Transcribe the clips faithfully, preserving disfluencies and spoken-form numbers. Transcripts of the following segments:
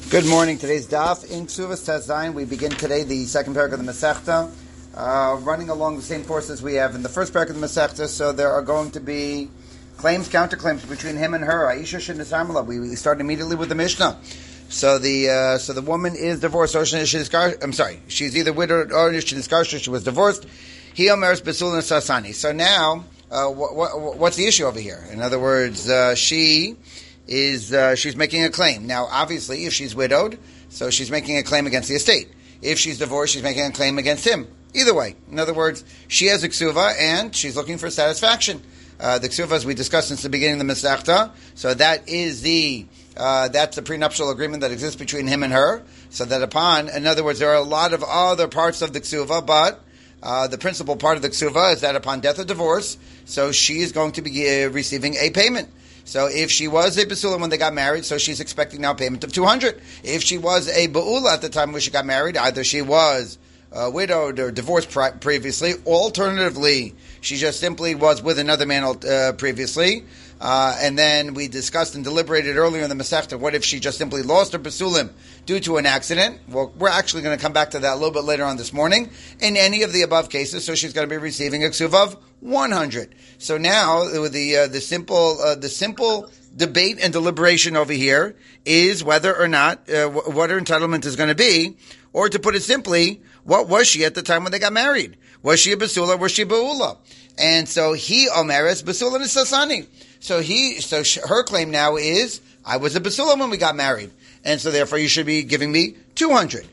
Good morning. Today's daf in Ksuvas Tez Zayin. We begin today the second parak of the Masechta, uh, running along the same course as we have in the first parak of the Masechta. So there are going to be claims, counterclaims between him and her. Aisha Shinnisamala. We, we start immediately with the Mishnah. So the uh, so the woman is divorced. Or she, she, I'm sorry, she's either widowed or she was divorced. He omeres besulin sasani. So now, uh, what, what, what's the issue over here? In other words, uh, she. is uh, she's making a claim. Now, obviously, if she's widowed, so she's making a claim against the estate. If she's divorced, she's making a claim against him. Either way. In other words, she has a ksuva, and she's looking for satisfaction. Uh, the ksuva, as we discussed since the beginning of the Masechta, so that is the uh, that's the prenuptial agreement that exists between him and her. So that upon, in other words, there are a lot of other parts of the ksuva, but uh, the principal part of the ksuva is that upon death or divorce, so she is going to be uh, receiving a payment. So if she was a Basula when they got married, so she's expecting now a payment of two hundred. If she was a Ba'ula at the time when she got married, either she was uh, widowed or divorced pri- previously, alternatively, she just simply was with another man uh, previously, uh, and then we discussed and deliberated earlier in the Masechta, what if she just simply lost her Basulim due to an accident? Well, we're actually going to come back to that a little bit later on this morning. In any of the above cases, so she's going to be receiving a Ksuv of one hundred. So now, the uh, the simple uh, the simple debate and deliberation over here is whether or not uh, w- what her entitlement is going to be, or to put it simply, what was she at the time when they got married? Was she a basula? Was she a ba'ula? And so he omeres basula nisasani. So he so sh- her claim now is, I was a basula when we got married, and so therefore you should be giving me two hundred.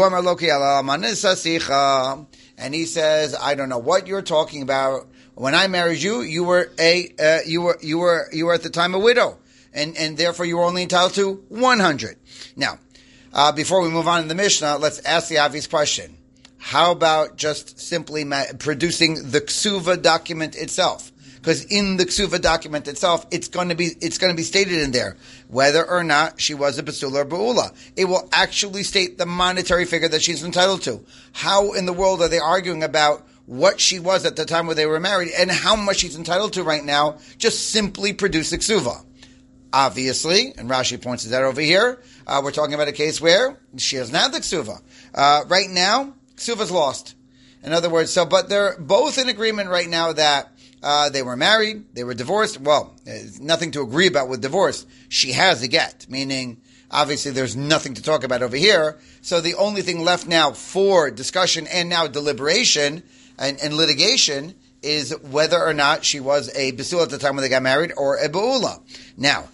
And he says, I don't know what you're talking about. When I married you, you were a uh, you were you were you were at the time a widow, and and therefore you were only entitled to one hundred. Now, uh, before we move on in the Mishnah, let's ask the obvious question: how about just simply ma- producing the ksuva document itself? Because in the ksuva document itself, it's going to be it's going to be stated in there whether or not she was a basula or ba'ula. It will actually state the monetary figure that she's entitled to. How in the world are they arguing about what she was at the time where they were married and how much she's entitled to right now? Just simply produce the ksuva. Obviously, and Rashi points it out over here, uh, we're talking about a case where she doesn't have the ksuva. Uh, right now, ksuva's lost. In other words, so but they're both in agreement right now that Uh, they were married, they were divorced. Well, there's nothing to agree about with divorce. She has a get, meaning obviously there's nothing to talk about over here. So the only thing left now for discussion and now deliberation and, and litigation is whether or not she was a basula at the time when they got married or a ba'ula. Now,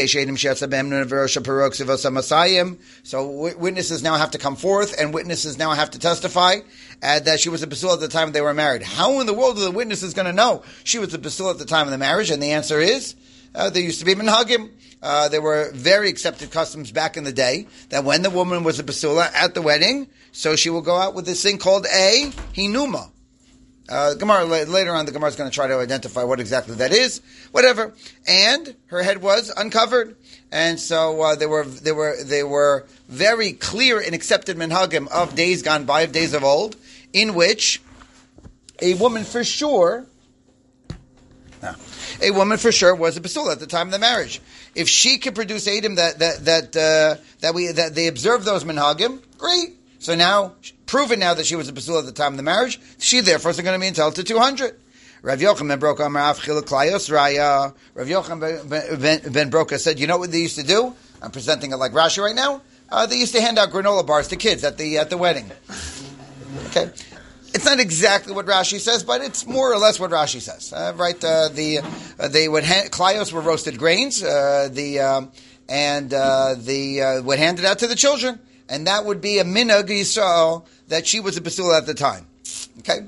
so witnesses now have to come forth and witnesses now have to testify uh, that she was a basula at the time they were married. How in the world are the witnesses going to know she was a basula at the time of the marriage? And the answer is, uh, there used to be minhagim. Uh, there were very accepted customs back in the day that when the woman was a basula at the wedding, so she will go out with this thing called a hinuma. Uh, Gemara, later on, the Gemara is going to try to identify what exactly that is, whatever. And her head was uncovered, and so uh, they were they were they were very clear and accepted minhagim of days gone by, of days of old, in which a woman for sure, no, a woman for sure was a basula at the time of the marriage. If she could produce edim that that that uh, that we that they observe those minhagim, great. So now, proven now that she was a basula at the time of the marriage, she therefore is going to be entitled to two hundred. Rav Yochanan ben Broka Amar Av Chila Klayos Raya. Rav Yochanan ben, ben Broka said, you know what they used to do? I'm presenting it like Rashi right now. Uh, they used to hand out granola bars to kids at the at the wedding. Okay, it's not exactly what Rashi says, but it's more or less what Rashi says. Uh, right? Uh, the uh, they would ha- Klayos were roasted grains. Uh, the um, and uh, the uh, would hand it out to the children. And that would be a minhag Yisrael that she was a basula at the time. Okay?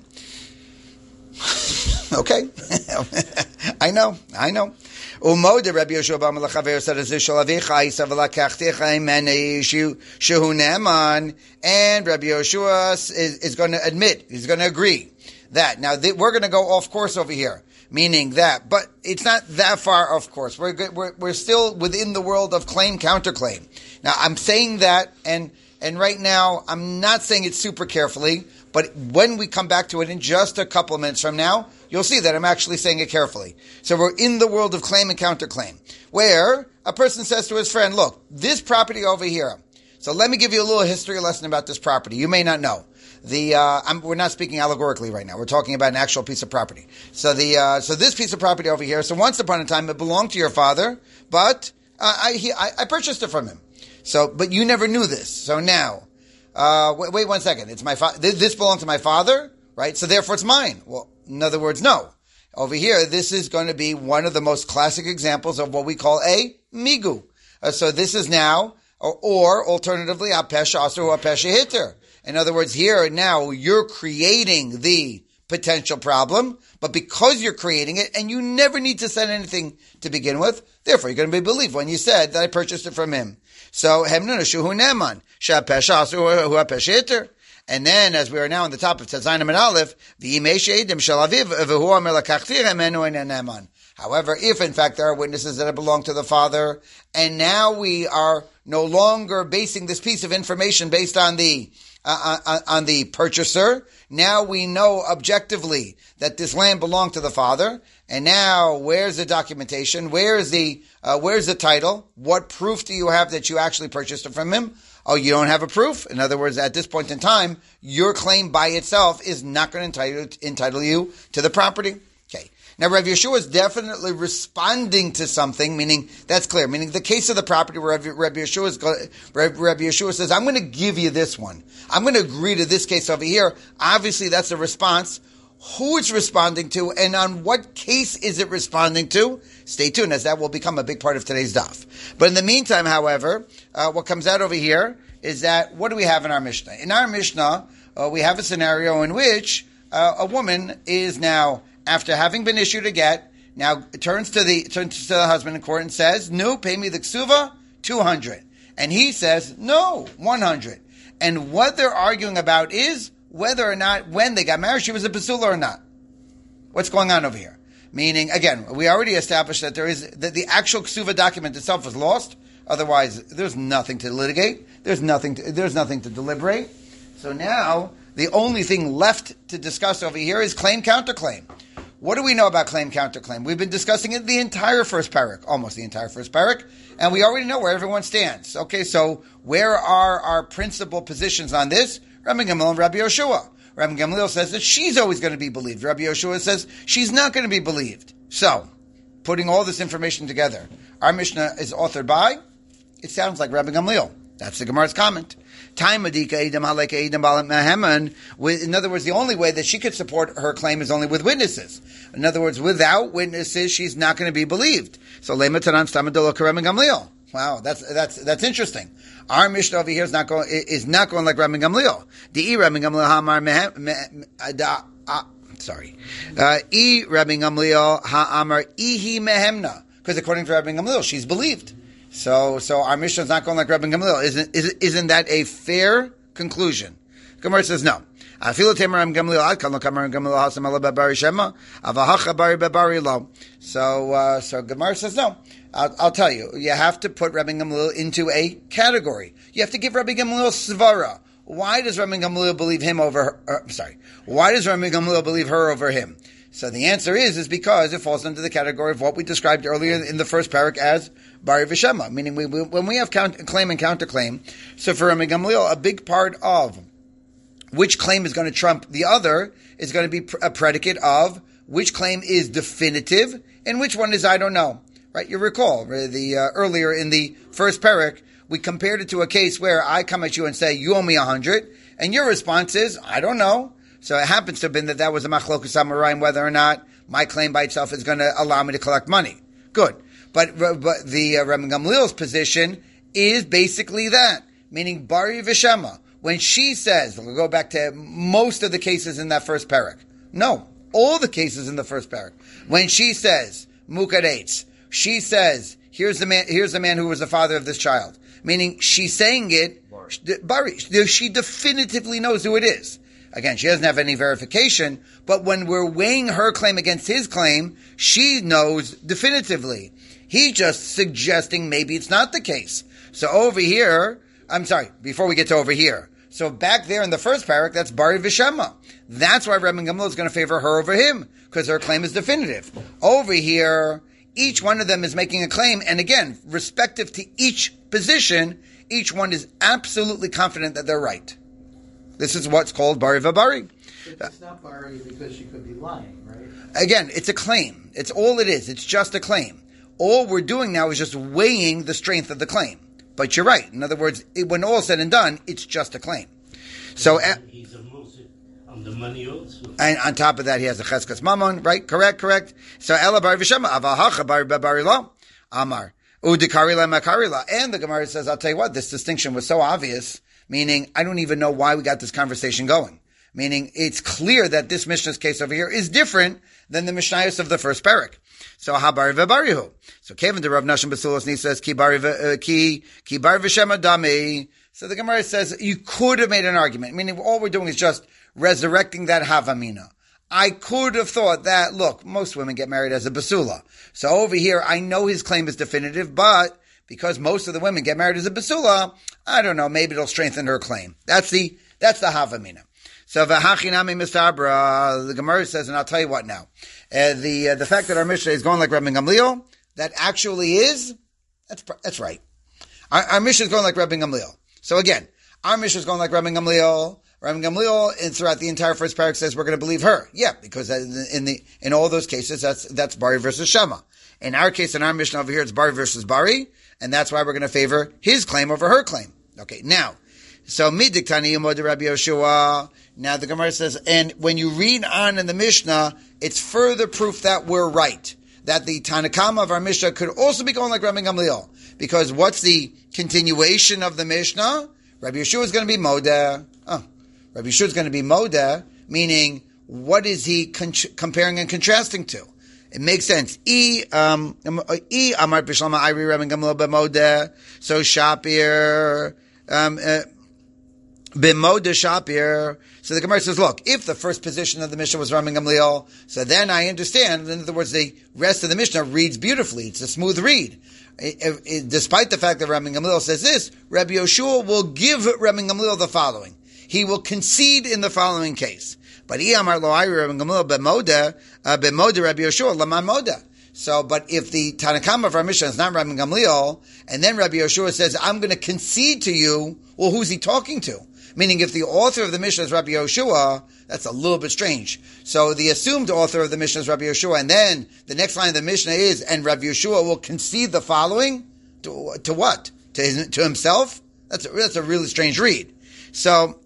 Okay? I know, I know. Umo de Rabbi Yoshua Bar Melachaver said, "Azishal avicha isav lakachtecha imene shehu ne'eman." And Rabbi Yoshua is, is going to admit, he's going to agree that. Now, th- we're going to go off course over here, meaning that, but it's not that far off course. We're, we're, we're still within the world of claim, counterclaim. Now, I'm saying that, and and right now, I'm not saying it super carefully, but when we come back to it in just a couple of minutes from now, you'll see that I'm actually saying it carefully. So we're in the world of claim and counterclaim, where a person says to his friend, look, this property over here, So let me give you a little history lesson about this property. You may not know. The uh, I'm, we're not speaking allegorically right now. We're talking about an actual piece of property. So the uh, so this piece of property over here. So once upon a time, it belonged to your father, but uh, I, he, I I purchased it from him. So, but you never knew this. So now, uh, wait, wait one second. It's my fa- this belonged to my father, right? So therefore, it's mine. Well, in other words, no. Over here, this is going to be one of the most classic examples of what we call a migu. Uh, so this is now, or, or alternatively, a pesha aser or a pesha hitter. In other words, here now you're creating the potential problem, but because you're creating it, and you never need to send anything to begin with, therefore you're going to be believed when you said that I purchased it from him. So hemnuna shuhu neman shapesha aser hu apesha hitter. And then, as we are now on the top of Tzayin and Aleph, however, if in fact there are witnesses that belong to the father, and now we are no longer basing this piece of information based on the uh, uh, on the purchaser, now we know objectively that this land belonged to the father. And now, where's the documentation? Where's the uh, where's the title? What proof do you have that you actually purchased it from him? Oh, you don't have a proof? In other words, at this point in time, your claim by itself is not going to entitle, entitle you to the property. Okay. Now, Rav Yeshua is definitely responding to something, meaning, that's clear, meaning the case of the property where Rav Yeshua, is, Rav Yeshua says, I'm going to give you this one. I'm going to agree to this case over here. Obviously, that's a response. Who it's responding to and on what case is it responding to? Stay tuned, as that will become a big part of today's daf. But in the meantime, however, uh, what comes out over here is that, what do we have in our Mishnah? In our Mishnah, uh, we have a scenario in which uh, a woman is now, after having been issued a get, now turns to the turns to the husband in court and says, no, pay me the ksuva, two hundred. And he says, no, one hundred. And what they're arguing about is whether or not, when they got married, she was a basula or not. What's going on over here? Meaning, again, we already established that there is, that the actual ksuva document itself was lost. Otherwise, there's nothing to litigate. There's nothing to, there's nothing to deliberate. So now, the only thing left to discuss over here is claim counterclaim. What do we know about claim counterclaim? We've been discussing it the entire first parak, almost the entire first parak, and we already know where everyone stands. Okay, so where are our principal positions on this? Rabbi Gamliel and Rabbi Yoshua. Rabbi Gamliel says that she's always going to be believed. Rabbi Yoshua says she's not going to be believed. So, putting all this information together, our Mishnah is authored by, it sounds like Rabbi Gamliel. That's the Gemara's comment. In other words, the only way that she could support her claim is only with witnesses. In other words, without witnesses, she's not going to be believed. So, Lema Tanan Stamadolo Rabbi Gamliel. Wow, that's that's that's interesting. Our Mishnah over here is not going is not going like Rabbi Gamliel. The Rabbi Gamliel Hamar Mehem. Sorry, E Rabbi Gamliel Ha'amar Ihi Mehemna, because according to Rabbi Gamliel, she's believed. So so our Mishnah is not going like Rabbi Gamliel. Isn't isn't isn't that a fair conclusion? Gemara says no. So, so Gemara says no. I'll, I'll tell you. You have to put Rabbi Gamliel into a category. You have to give Rabbi Gamliel svara. Why does Rabbi Gamliel believe him over her? Uh, sorry. Why does Rabbi Gamliel believe her over him? So the answer is, is because it falls under the category of what we described earlier in the first parak as Bari V'Shema. Meaning we, we, when we have count, claim and counterclaim, so for Rabbi Gamliel, a big part of which claim is going to trump the other is going to be a predicate of which claim is definitive and which one is I don't know. Right? You recall the uh, earlier in the first parak, we compared it to a case where I come at you and say, you owe me a hundred, and your response is, I don't know. So it happens to have been that that was a machlokus amoraim, whether or not my claim by itself is going to allow me to collect money. Good. But, but the uh, Rabbi Gamliel's position is basically that, meaning Bari V'Shema. When she says, we'll go back to most of the cases in that first parak. No, all the cases in the first parak. When she says, Mukaretz, she says, here's the man, here's the man who was the father of this child. Meaning, she's saying it, Bari, she definitively knows who it is. Again, she doesn't have any verification, but when we're weighing her claim against his claim, she knows definitively. He's just suggesting maybe it's not the case. So over here, I'm sorry, before we get to over here. So back there in the first parak, that's Bari V'Shema. That's why Rabbi Gamliel is going to favor her over him, because her claim is definitive. Over here, each one of them is making a claim, and again, respective to each position, Each one is absolutely confident that they're right. This is what's called bari v'bari. It's not bari because she could be lying, right? Again, it's a claim. It's all it is. It's just a claim. All we're doing now is just weighing the strength of the claim. But you're right. In other words, it, when all said and done, it's just a claim. So, uh, he's a Moshe on the money also. And on top of that, he has a cheskas mammon, right? Correct, correct. So, ela bar v'shema, aval hacha bar bari lo, amar. Udikari la makari la. And the Gemara says, I'll tell you what, this distinction was so obvious, meaning I don't even know why we got this conversation going. Meaning, it's clear that this Mishnah's case over here is different than the Mishnayos of the first parak. So, habari v'barihu. So, Kevin de Rav Nashon Basulos Ni says, ki bari ki ki bari v'shema dami. So the Gemara says you could have made an argument, meaning all we're doing is just resurrecting that havamina. I could have thought that, look, most women get married as a basula. So over here, I know his claim is definitive, but because most of the women get married as a basula, I don't know, maybe it'll strengthen her claim. That's the that's the havamina. So v'hachinami mistabra, the Gemara says, and I'll tell you what now. Uh, the uh, the fact that our Mishnah is going like Rabbi Gamliel, that actually is, that's that's right. Our, our Mishnah is going like Rabbi Gamliel. So again, our Mishnah is going like Rabbi Gamliel. Rabbi Gamliel, and throughout the entire first parak, says we're going to believe her. Yeah, because in the, in the in all those cases, that's that's Bari versus Shema. In our case, in our Mishnah over here, it's Bari versus Bari, and that's why we're going to favor his claim over her claim. Okay, now, so midiktani yomod Rabbi Yoshua. Now the Gemara says, and when you read on in the Mishnah, it's further proof that we're right. That the Tanakama of our Mishnah could also be going like Rabbi Gamliel. Because what's the continuation of the Mishnah? Rabbi Yeshua is going to be Modeh. Oh, Rabbi Yeshua is going to be Modeh, meaning what is he con- comparing and contrasting to? It makes sense. E um E Amar Bishlama Iri Rabbi Gamliel b'Modeh. So Shapir um uh, b'Modeh Shapir. So the Gemara says, look, if the first position of the Mishnah was Rabbi Gamliel, so then I understand. In other words, the rest of the Mishnah reads beautifully. It's a smooth read. It, it, despite the fact that Rabbi Gamliel says this, Rabbi Yoshua will give Rabbi Gamliel the following. He will concede in the following case. But Iyamar lo ayri Rabbi Gamliel b'Modeh, b'Modeh Rabbi Yoshua lama Modeh. So, but if the Tanakam of our Mishnah is not Rabbi Gamliel, and then Rabbi Yoshua says, I'm going to concede to you, well, who's he talking to? Meaning, if the author of the Mishnah is Rabbi Yoshua, that's a little bit strange. So the assumed author of the Mishnah is Rabbi Yoshua, and then the next line of the Mishnah is, and Rabbi Yoshua will concede the following? To, to what? To his, to himself? That's a, that's a really strange read. So,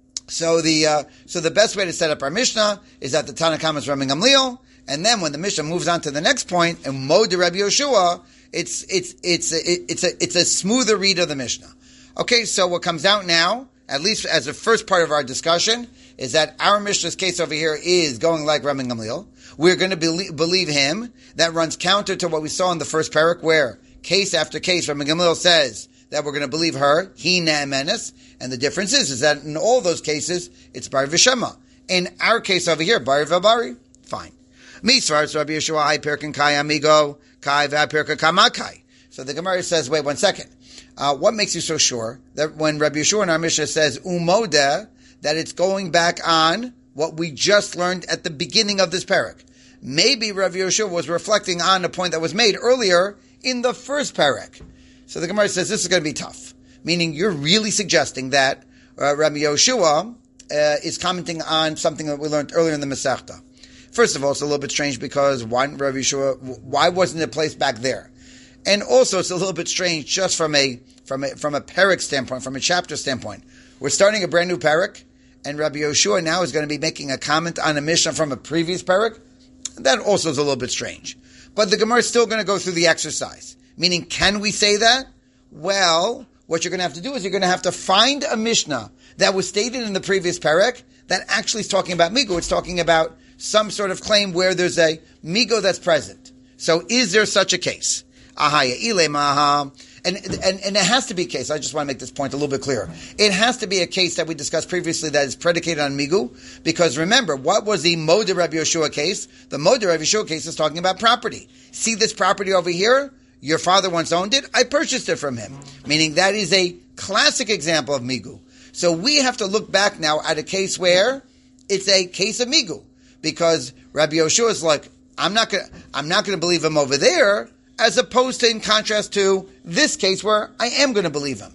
so the uh, so the best way to set up our Mishnah is that the Tanakam is Rabbi Gamliel, and then when the Mishnah moves on to the next point, and Modeh Rabbi Yoshua, it's it's it's a, it's a it's a smoother read of the Mishnah. Okay, so what comes out now, at least as the first part of our discussion, is that our Mishnah's case over here is going like Rabbi Gamliel. We're going to believe, believe him. That runs counter to what we saw in the first parak, where case after case, Rabbi Gamliel says that we're going to believe her, he ne'emenes, and the difference is, is that in all those cases, it's Bari v'Shema. In our case over here, Bari v'Bari, fine. Misvarz Rabbi Yeshua, hai perkin kai amigo, kai v'apirka kamakai. So the Gemara says, wait one second. Uh, what makes you so sure that when Rabbi Yeshua in our Mishnah says umodeh, that it's going back on what we just learned at the beginning of this parak? Maybe Rabbi Yeshua was reflecting on a point that was made earlier in the first parak. So the Gemara says this is going to be tough. Meaning you're really suggesting that uh, Rabbi Yeshua uh, is commenting on something that we learned earlier in the Masechta. First of all, it's a little bit strange because why Rabbi Yeshua, why wasn't it placed back there? And also, it's a little bit strange just from a from a from a parak standpoint, from a chapter standpoint. We're starting a brand new parak, and Rabbi Yoshua now is going to be making a comment on a Mishnah from a previous parak. That also is a little bit strange. But the Gemara is still going to go through the exercise. Meaning, can we say that? Well, what you're going to have to do is you're going to have to find a Mishnah that was stated in the previous parak that actually is talking about Migo. It's talking about some sort of claim where there's a Migo that's present. So, is there such a case? Ahaya ile maha. And, and, and it has to be a case, I just want to make this point a little bit clearer. It has to be a case that we discussed previously that is predicated on Migu, because remember, what was the Modeh Rabbi Yoshua case? The Modeh Rabbi Yoshua case is talking about property. See this property over here? Your father once owned it, I purchased it from him. Meaning that is a classic example of Migu. So we have to look back now at a case where it's a case of Migu, because Rabbi Yoshua is like, I'm not gonna, I'm not gonna believe him over there, as opposed to in contrast to this case where I am going to believe him.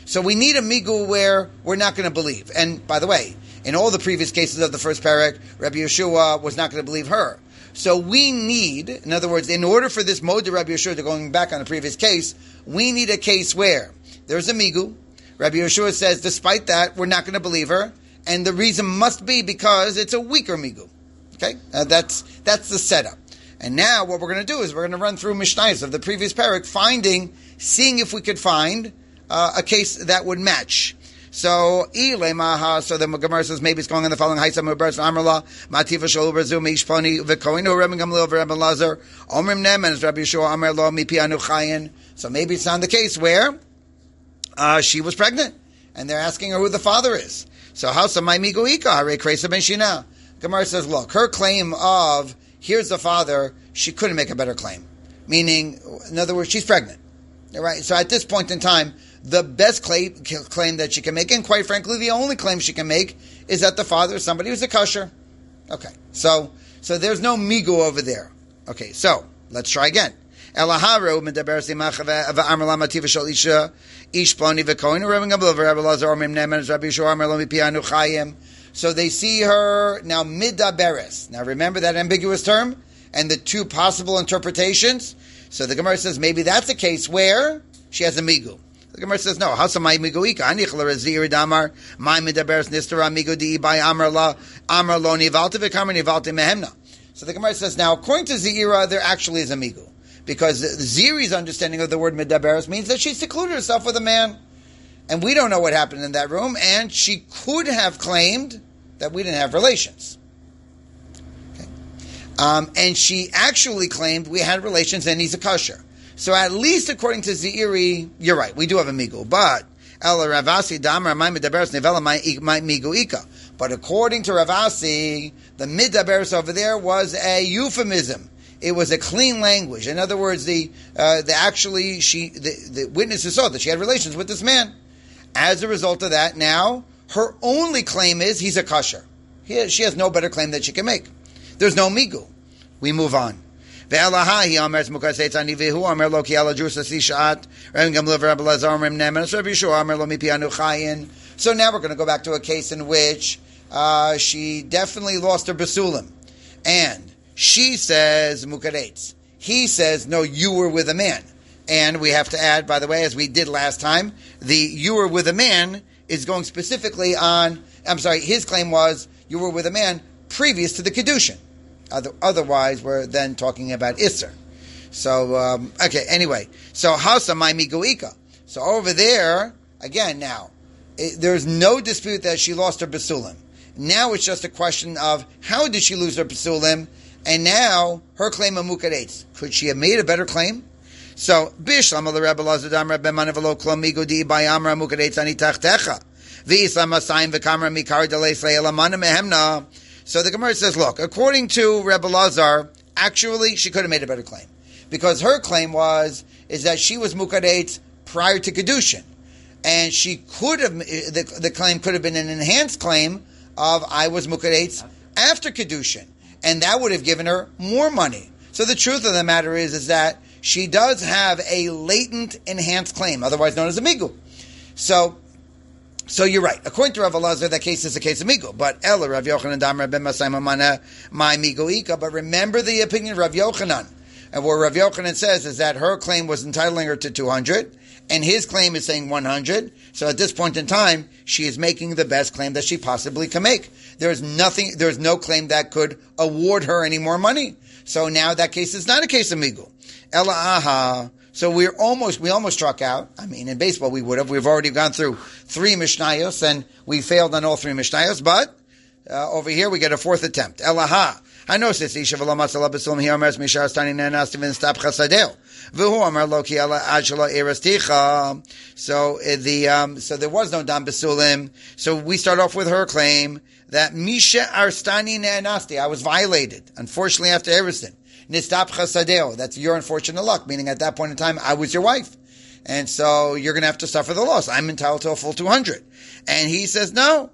So we need a migu where we're not going to believe. And by the way, in all the previous cases of the first parak, Rabbi Yeshua was not going to believe her. So we need, in other words, in order for this mode of Rabbi Yeshua, to going back on the previous case, we need a case where there's a migu. Rabbi Yeshua says, despite that, we're not going to believe her. And the reason must be because it's a weaker migu. Okay? Uh, that's that's the setup. And now what we're going to do is we're going to run through Mishnayos of the previous parak, finding, seeing if we could find uh, a case that would match. So, Ilemaha, so the Gemara says maybe it's going on the following Haisa Mubers Amrla, Mativa Shalu Razum Ishponi, Vikoinu Rebbe Gamliel Rebbe Lazar, Omrim Nem, and Rabbi Yeshua Amr Lo Mipianu Chayin. So maybe it's on the case where uh, she was pregnant, and they're asking her who the father is. So, Hausa Mai Migo Ika, Hare Kresa Ben Shina. Gemara says, look, her claim of here's the father, she couldn't make a better claim. Meaning, in other words, she's pregnant. All right. So at this point in time, the best claim, claim that she can make, and quite frankly, the only claim she can make, is that the father is somebody who's a kosher. Okay. So, so there's no migu over there. Okay. So let's try again. Elaharu medaber simach va'amar lamativ shel isha ish ploni v'kohen u'revin gabel v'rabbi lazar omrim nemen as Rabbi Yeshua amar lo mipianu chayim. So they see her now midaberes. Now remember that ambiguous term and the two possible interpretations. So the Gemara says maybe that's a case where she has a migu. The Gemara says no. How's my migu ika? Anichla razir damar my midaberes nistara migu di by amar la amar lo nivalti v'kamar nivalti mehemna. So the Gemara says now according to Zira there actually is a migu because Ziri's understanding of the word midaberes means that she secluded herself with a man. And we don't know what happened in that room, and she could have claimed that we didn't have relations. Okay. Um, and she actually claimed we had relations and he's a kosher. So at least according to Zeiri, you're right, we do have a migu. But But according to Ravasi, the midaberes over there was a euphemism. It was a clean language. In other words, the uh, the actually she the, the witnesses saw that she had relations with this man. As a result of that, now, her only claim is he's a kosher. He, she has no better claim that she can make. There's no migu. We move on. So now we're going to go back to a case in which uh, she definitely lost her basulim. And she says mukaretz. He says, no, you were with a man. And we have to add, by the way, as we did last time, the you were with a man is going specifically on, I'm sorry, his claim was you were with a man previous to the Kedushin. Other, otherwise, we're then talking about Isser. So, um, okay, anyway. So, Hausa my migoika. So over there, again now, it, there's no dispute that she lost her basulim. Now it's just a question of how did she lose her basulim, and now her claim of mukaretz. Could she have made a better claim? So, Bishlam al Rebbe Lazar Dam Rebbe Manavalo Klomigo Di Bayamra Mukaretz Ani Tachtecha. V'Islam Asayim V'Kamra Mikar Delei Sleilamana Mehemna. So the Gemara says, look, according to Rebbe Lazar, actually she could have made a better claim. Because her claim was, is that she was Mukaretz prior to Kedushin. And she could have, the, the claim could have been an enhanced claim of I was Mukaretz after Kedushin. And that would have given her more money. So the truth of the matter is, is that she does have a latent enhanced claim, otherwise known as a migu. So, so you're right. According to Rav Elazar, that case is a case of migu. But Ella Rav Yochanan Dam Rabbi Masai Mamana my migu ika. But remember the opinion of Rav Yochanan, and what Rav Yochanan says is that her claim was entitling her to two hundred, and his claim is saying one hundred. So at this point in time, she is making the best claim that she possibly can make. There is nothing. There is no claim that could award her any more money. So now that case is not a case of migu. Ella aha. So we're almost, we almost struck out. I mean, in baseball we would have. We've already gone through three Mishnayos and we failed on all three Mishnayos. But uh, over here we get a fourth attempt. Ella ha. I know this isha v'lo masala b'sulam here amers mishar stani nenastiv in stap chasadeo v'hu amar lo ki ella adshalo erasticha. So uh, the um, so there was no dam b'sulim. So we start off with her claim that misha arstani nenasti. I was violated, unfortunately, after everything. Nistap chasadeo. That's your unfortunate luck, meaning at that point in time, I was your wife. And so you're going to have to suffer the loss. I'm entitled to a full two hundred. And he says, no.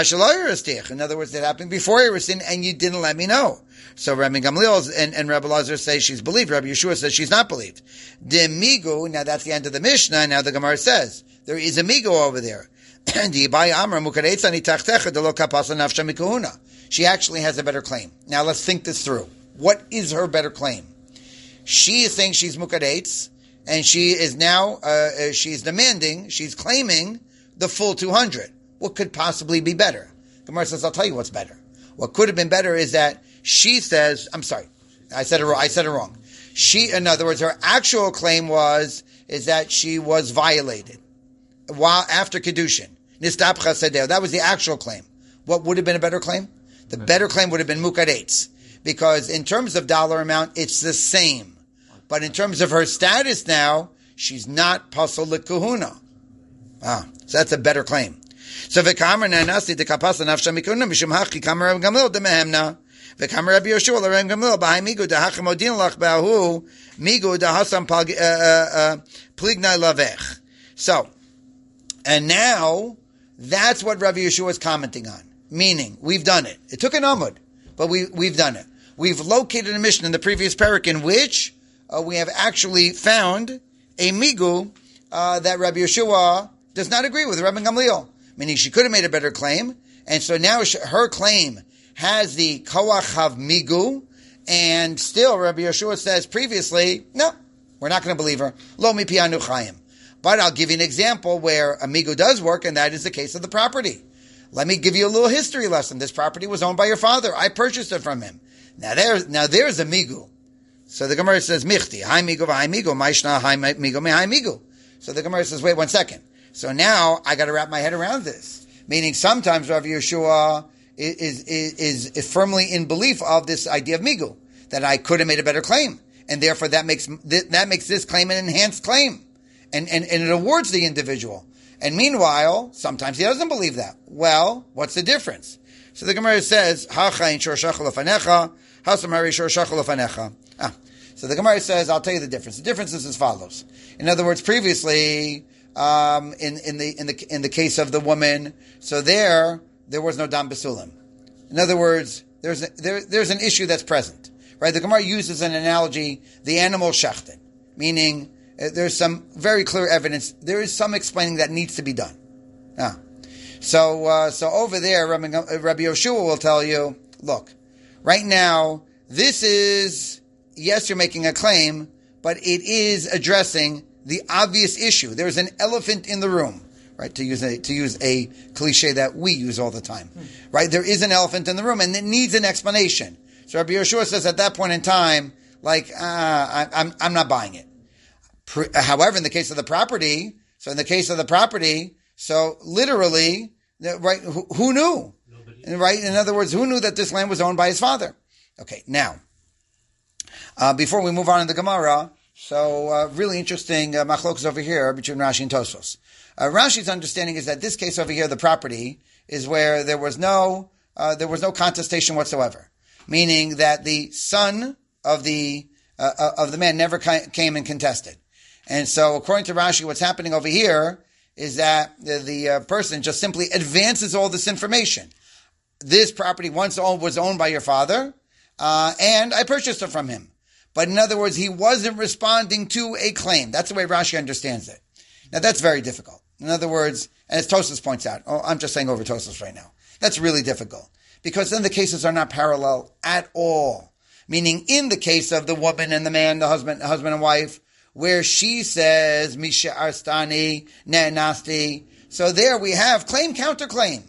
In other words, that happened before Erusin, and you didn't let me know. So Rabbi Gamliel and, and Rabbi Lazar say she's believed. Rabbi Yeshua says she's not believed. Demigu, now that's the end of the Mishnah. Now the Gemara says, there is a migu over there. She actually has a better claim. Now let's think this through. What is her better claim? She is saying she's mukaretz, and she is now, uh, she's demanding, she's claiming the full two hundred. What could possibly be better? Gemara says, I'll tell you what's better. What could have been better is that she says, I'm sorry, I said it wrong. I said it wrong. She, in other words, her actual claim was, is that she was violated while after Kedushin. Nistap chasadeh. That was the actual claim. What would have been a better claim? The better claim would have been mukaretz. Because in terms of dollar amount, it's the same. But in terms of her status now, she's not pasol l'kuhuna. Ah, so that's a better claim. So v'kamer nanasi de kapasa nafsha mikuna mishum hachi kamer Reb Gamliel demehemna v'kamer Rabbi Yoshua l'Reb Gamliel b'hai migu dehachem odin lach b'ahu migu dehasam plignai lavech. So, and now that's what Rabbi Yoshua is commenting on. Meaning, we've done it. It took an amud, but we we've done it. We've located a mission in the previous parak in which uh, we have actually found a migu uh, that Rabbi Yoshua does not agree with Rabbi Gamliel. Meaning she could have made a better claim, and so now she, her claim has the koach of migu, and still Rabbi Yoshua says previously, no, we're not going to believe her. Lo mi pianu chayim. But I'll give you an example where a migu does work, and that is the case of the property. Let me give you a little history lesson. This property was owned by your father. I purchased it from him. Now there's now there's a migu. So the Gemara says, Michti, hi migu, hi migu, maishna, hi migu, me hi migu. So the Gemara says, wait one second. So now I got to wrap my head around this. Meaning sometimes Rav Yeshua is, is, is, is firmly in belief of this idea of migu, that I could have made a better claim. And therefore that makes, that makes this claim an enhanced claim. And, and, and it awards the individual. And meanwhile, sometimes he doesn't believe that. Well, what's the difference? So the Gemara says, Ha-chayin shorshach lefanecha, ha-samari shorshach lefanecha. Ah. So the Gemara says, I'll tell you the difference. The difference is as follows. In other words, previously, um, in, in the, in the, in the case of the woman, so there, there was no dam besulim. In other words, there's, a, there, there's an issue that's present. Right? The Gemara uses an analogy, the animal shechted, meaning, there's some very clear evidence. There is some explaining that needs to be done. Ah. So, uh, so over there, Rabbi, Rabbi Yoshua will tell you, look, right now, this is, yes, you're making a claim, but it is addressing the obvious issue. There's an elephant in the room, right? To use a, to use a cliche that we use all the time, hmm. right? There is an elephant in the room and it needs an explanation. So Rabbi Yoshua says at that point in time, like, uh, I, I'm, I'm not buying it. However, in the case of the property, so in the case of the property, so literally, right, who, who knew? Nobody. Right? In other words, who knew that this land was owned by his father? Okay, now, uh, before we move on in the Gemara, so uh, really interesting uh, machlokas over here between Rashi and Tosfos. Uh, Rashi's understanding is that this case over here, the property, is where there was no, uh, there was no contestation whatsoever. Meaning that the son of the, uh, of the man never came and contested. And so, according to Rashi, what's happening over here is that the, the uh, person just simply advances all this information. This property once owned, was owned by your father, uh, and I purchased it from him. But in other words, he wasn't responding to a claim. That's the way Rashi understands it. Now, that's very difficult. In other words, and as Tosfos points out, oh, I'm just saying over Tosfos right now, that's really difficult. Because then the cases are not parallel at all. Meaning, in the case of the woman and the man, the husband, husband and wife, where she says, Misha Arstani, Ne'nasti. So there we have claim, counterclaim.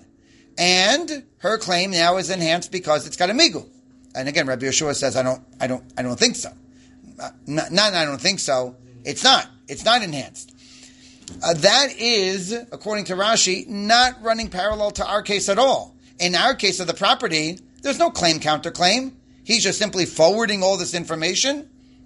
And her claim now is enhanced because it's got a migu. And again, Rabbi Yeshua says, I don't, I don't, I don't think so. Not, not I don't think so. It's not. It's not enhanced. Uh, that is, according to Rashi, not running parallel to our case at all. In our case of the property, there's no claim, counterclaim. He's just simply forwarding all this information.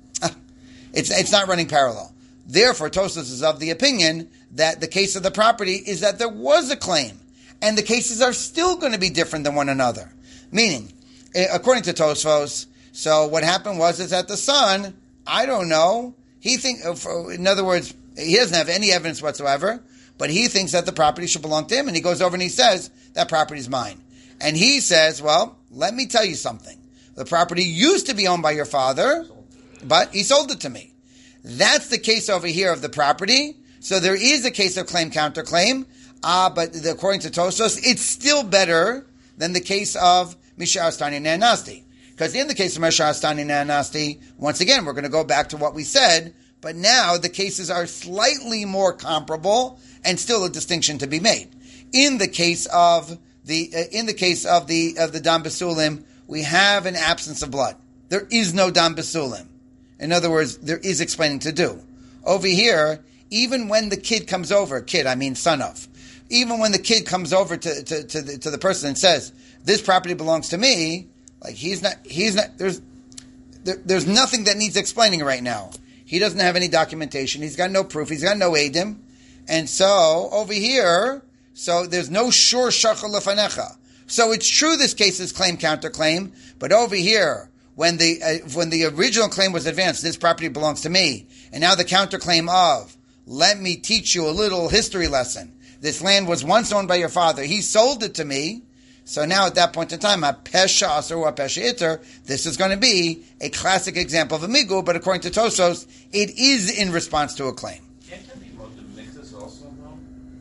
It's it's not running parallel. Therefore, Tosfos is of the opinion that the case of the property is that there was a claim, and the cases are still going to be different than one another. Meaning, according to Tosfos, so what happened was is that the son, I don't know, he think, in other words, he doesn't have any evidence whatsoever, but he thinks that the property should belong to him, and he goes over and he says, that property is mine. And he says, well, let me tell you something. The property used to be owned by your father, but he sold it to me. That's the case over here of the property. So there is a case of claim counterclaim, ah, but the, according to Tosfos, it's still better than the case of Mishar Stani Nanasti. Because in the case of Mishar Stani Nanasti, once again, we're going to go back to what we said, but now the cases are slightly more comparable and still a distinction to be made. In the case of the uh, in the case of the of the Dam Basulim, we have an absence of blood. There is no Dam Basulim. In other words, there is explaining to do. Over here, even when the kid comes over, kid, I mean son of, even when the kid comes over to, to, to, the, to the person and says, this property belongs to me, like he's not, he's not, there's, there, there's nothing that needs explaining right now. He doesn't have any documentation. He's got no proof. He's got no edim. And so, over here, so there's no shur shachar lefanecha. So it's true this case is claim counterclaim, but over here, when the uh, when the original claim was advanced, this property belongs to me, and now the counterclaim of, let me teach you a little history lesson. This land was once owned by your father. He sold it to me. So now at that point in time, a pesha asur or a pesha iter, this is going to be a classic example of a migu, but according to Tosfos, it is in response to a claim. Can't that be Modim Mixus also, though?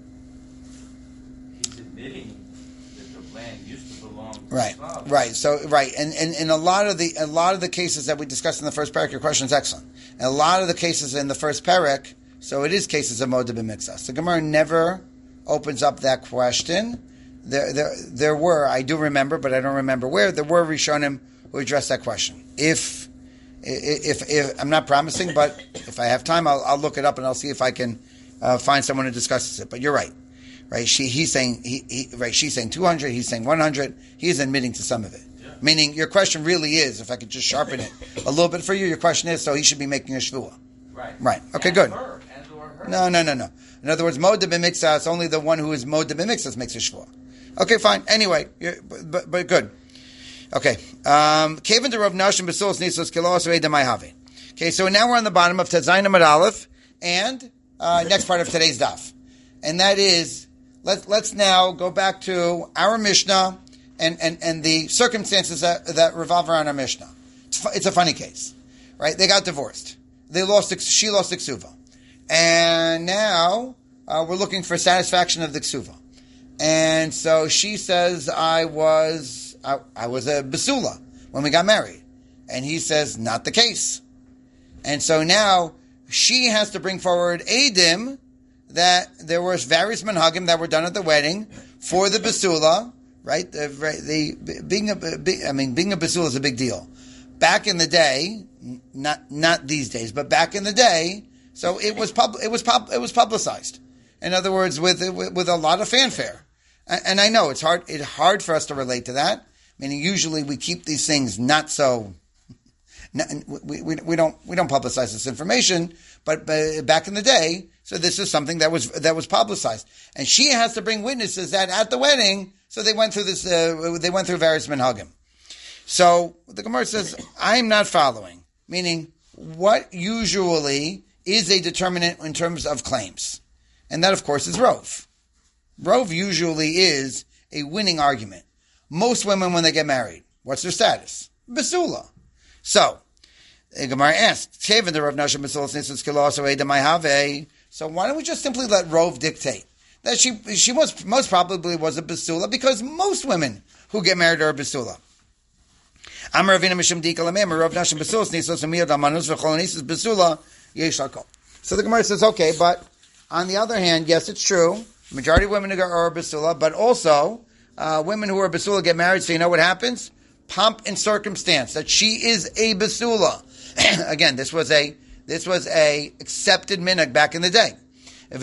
He's admitting that the land used to belong to Right, his father. right. So right, and, and in a lot of the a lot of the cases that we discussed in the first parak, your question is excellent. And a lot of the cases in the first parak, so it is cases of Modim Mixus. The Gemara never opens up that question. There, there, there were, I do remember, but I don't remember where, there were Rishonim who addressed that question. If, if, if, I'm not promising, but if I have time, I'll, I'll look it up and I'll see if I can uh, find someone who discusses it. But you're right. Right? She, he's saying, he, he, right, she's saying two hundred, he's saying one hundred, he's admitting to some of it. Yeah. Meaning, your question really is, if I could just sharpen it a little bit for you, your question is, so he should be making a shvua. Right. Right. Okay, and good. Her, and or her. No, no, no, no. In other words, Modim Mixas, only the one who is Modim Mixas makes a shvua. Okay, fine. Anyway, but, but, but good. Okay. Um, Kevin to Rav Nashim Basulos Nisos Kilos Edamai Have. Okay, so now we're on the bottom of Tzayin Amud Aleph, and uh, next part of today's daf, and that is let's let's now go back to our Mishnah and, and, and the circumstances that, that revolve around our Mishnah. It's, it's a funny case, right? They got divorced. They lost. She lost the ksuva, and now uh, we're looking for satisfaction of the ksuva. And so she says, I was, I, I was a basula when we got married. And he says, not the case. And so now she has to bring forward edim that there was various manhagim that were done at the wedding for the basula, right? The, the, being a, I mean, being a basula is a big deal. Back in the day, not, not these days, but back in the day, so it was pub, it was pub, it was publicized. In other words, with, with, with a lot of fanfare. And I know it's hard, it's hard for us to relate to that. Meaning usually we keep these things not so, not, we, we, we don't, we don't publicize this information, but, but back in the day, so this is something that was, that was publicized. And she has to bring witnesses that at the wedding, so they went through this, uh, they went through various minhagim. So the Gemara says, I'm not following. Meaning, what usually is a determinant in terms of claims? And that, of course, is Rov. Rov usually is a winning argument. Most women, when they get married, what's their status? Basula. So, the Gemara asks, so why don't we just simply let Rov dictate? That she she was, most probably was a basula, because most women who get married are a basula. So the Gemara says, okay, but on the other hand, yes, it's true. Majority of women are a basula, but also uh, women who are basula get married. So you know what happens? Pomp and circumstance that she is a basula. Again, this was a this was a accepted minhag back in the day. And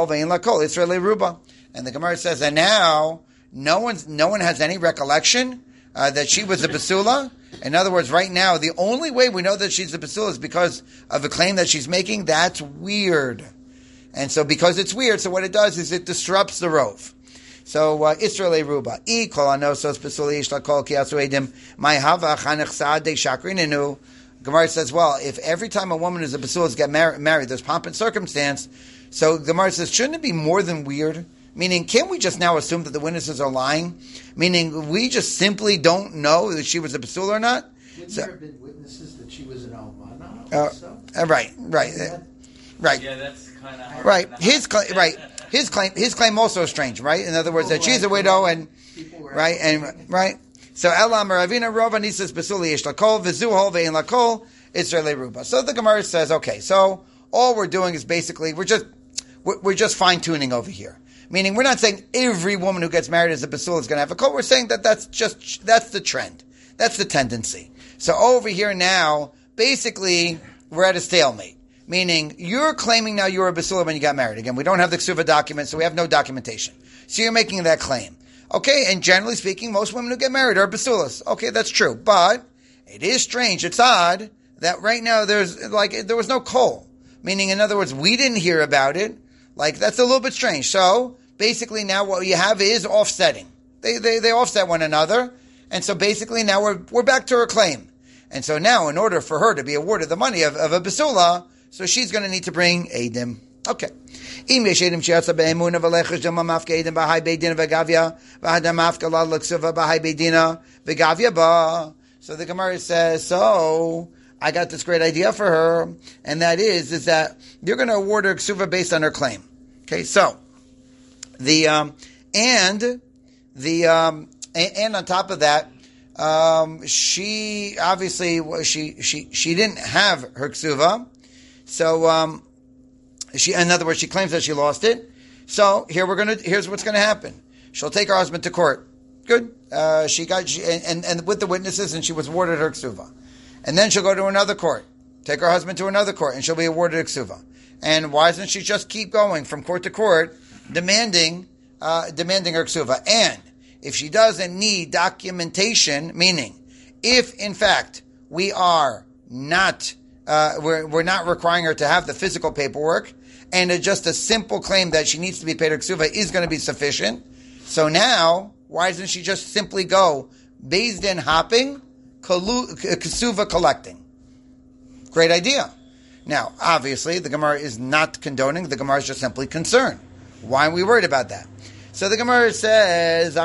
the Gemara says, and now no one's no one has any recollection uh, that she was a basula. In other words, right now the only way we know that she's a basula is because of a claim that she's making. That's weird. And so because it's weird, so what it does is it disrupts the rov. So, Israel Ruba. I kol anosos basuli ish lakol ki asu edim my hava chanech saad de shakrinenu. Gemara says, well, if every time a woman is a basulas get mar- married, there's pomp and circumstance. So Gemara says, shouldn't it be more than weird? Meaning, can't we just now assume that the witnesses are lying? Meaning, we just simply don't know that she was a basula or not? Wouldn't So, there have been witnesses that she was an almana uh, also? uh, right, right, That- uh, right. Yeah, that's kind of hard. Right. His claim, right. His claim, his claim also is strange, right? In other words, that she's a widow and, right, and, right. So, Elam Ravina Rovani says, Basuli Ish Lakol, Vizu Holve in Lakol, Israel Ruba. So the Gemara says, okay, so all we're doing is basically, we're just, we're, we're just fine tuning over here. Meaning, we're not saying every woman who gets married as a Basul is going to have a kol. We're saying that that's just, that's the trend. That's the tendency. So over here now, basically, we're at a stalemate. Meaning, you're claiming now you're a Basula when you got married. Again, we don't have the Ksuva document, so we have no documentation. So you're making that claim. Okay, and generally speaking, most women who get married are Basulas. Okay, that's true. But, it is strange, it's odd, that right now there's, like, there was no kol. Meaning, in other words, we didn't hear about it. Like, that's a little bit strange. So, basically now what you have is offsetting. They, they, they offset one another. And so basically now we're, we're back to her claim. And so now, in order for her to be awarded the money of, of a Basula, so she's going to need to bring Eidim. Okay. So the Gemara says, so I got this great idea for her, and that is, is that you're going to award her ksuva based on her claim. Okay, so the um, and the um, and, and on top of that, um, she obviously she she she didn't have her ksuva, so um, she in other words she claims that she lost it. So here we're gonna here's what's gonna happen. She'll take her husband to court. Good. Uh, she got she, and, and with the witnesses, and she was awarded her ksuva. And then she'll go to another court, take her husband to another court, and she'll be awarded a ksuva. And why doesn't she just keep going from court to court, demanding, uh, demanding her ksuva? And if she doesn't need documentation, meaning, if in fact we are not, uh, we're, we're not requiring her to have the physical paperwork, and uh, just a simple claim that she needs to be paid her ksuva is going to be sufficient. So now, why doesn't she just simply go based in hopping? Ksuva collecting. Great idea. Now, obviously, the Gemara is not condoning. The Gemara is just simply concerned. Why are we worried about that? So the Gemara says,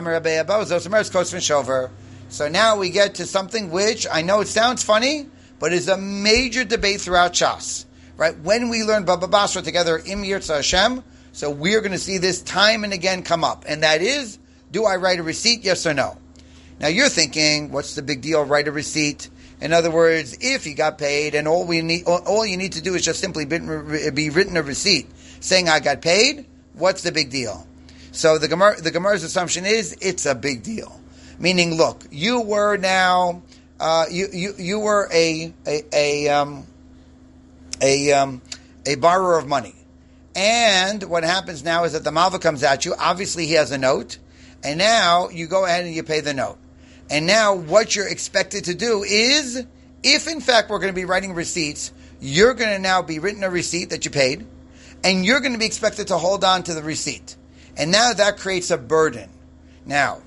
so now we get to something which, I know it sounds funny, but is a major debate throughout Shas. Right? When we learn Baba Basra together, Im Yirtza Hashem, so we're going to see this time and again come up. And that is, do I write a receipt, yes or no? Now you're thinking, what's the big deal? Write a receipt. In other words, if you got paid and all we need, all, all you need to do is just simply be, be written a receipt saying I got paid. What's the big deal? So the Gemara, the Gemara's assumption is it's a big deal. Meaning, look, you were now, uh, you you you were a a a um, a um, a borrower of money, and what happens now is that the malva comes at you. Obviously, he has a note, and now you go ahead and you pay the note. And now what you're expected to do is, if in fact we're going to be writing receipts, you're going to now be written a receipt that you paid, and you're going to be expected to hold on to the receipt. And now that creates a burden. Now,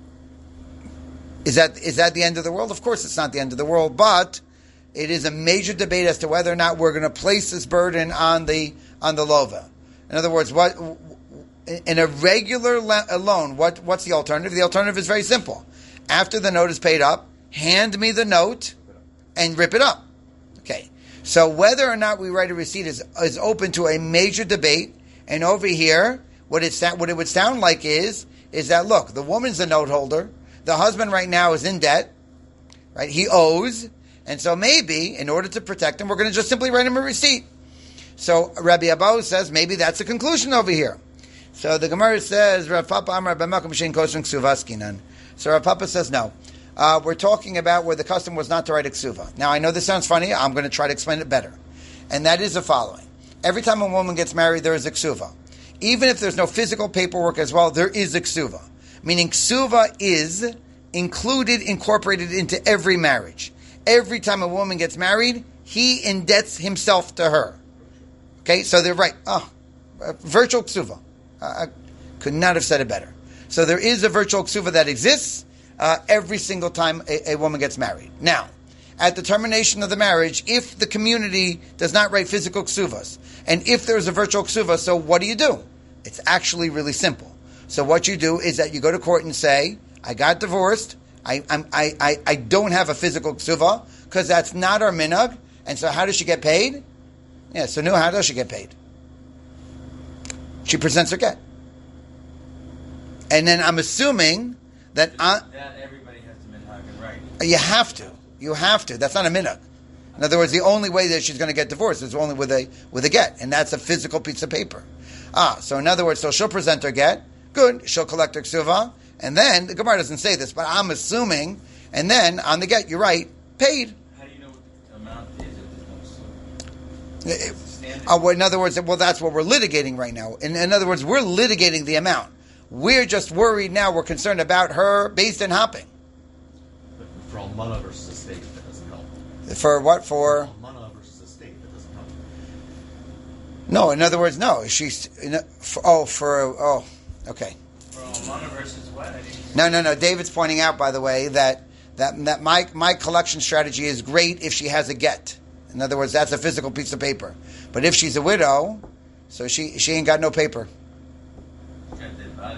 is that is that the end of the world? Of course it's not the end of the world, but it is a major debate as to whether or not we're going to place this burden on the on the lova. In other words, what in a regular loan, what what's the alternative? The alternative is very simple. After the note is paid up, hand me the note and rip it up. Okay. So whether or not we write a receipt is, is open to a major debate. And over here, what it, what it would sound like is, is that, look, the woman's the note holder. The husband right now is in debt. Right? He owes. And so maybe, in order to protect him, we're going to just simply write him a receipt. So Rabbi Abahu says maybe that's the conclusion over here. So the Gemara says, Rav Papa Amar b'makom shein kosher ksuva askinan. So Rav Papa says no. Uh, we're talking about where the custom was not to write a ksuva. Now I know this sounds funny. I'm going to try to explain it better. And that is the following. Every time a woman gets married, there is a ksuva. Even if there's no physical paperwork as well, there is a ksuva. Meaning ksuva is included, incorporated into every marriage. Every time a woman gets married, he indebts himself to her. Okay, so they're right. Oh, uh, virtual ksuva. Uh, I could not have said it better. So there is a virtual ksuva that exists uh, every single time a, a woman gets married. Now, at the termination of the marriage, if the community does not write physical ksuvas, and if there is a virtual ksuva, so what do you do? It's actually really simple. So what you do is that you go to court and say, I got divorced, I I'm, I, I, I don't have a physical ksuva, because that's not our minhag, and so how does she get paid? Yeah, so now how does she get paid? She presents her get. And then I'm assuming that... I, that everybody has to minhag and write. You have to. You have to. That's not a minhag. In other words, the only way that she's going to get divorced is only with a with a get, and that's a physical piece of paper. Ah, so in other words, so she'll present her get, good, she'll collect her ksuva, and then, the Gemara doesn't say this, but I'm assuming, and then, on the get, you're right, paid. How do you know what the amount is if there's no ksuva? Uh, well, in other words, well, that's what we're litigating right now. In, in other words, we're litigating the amount. We're just worried now, we're concerned about her based in hopping. But for almana versus estate, that doesn't help. For what? For... Almana versus estate, that doesn't help. No, in other words, no. She's... For, oh, for... Oh, okay. For almana versus what? I didn't... No, no, no. David's pointing out, by the way, that that that my my collection strategy is great if she has a get. In other words, that's a physical piece of paper. But if she's a widow, so she she ain't got no paper. Got a dead body,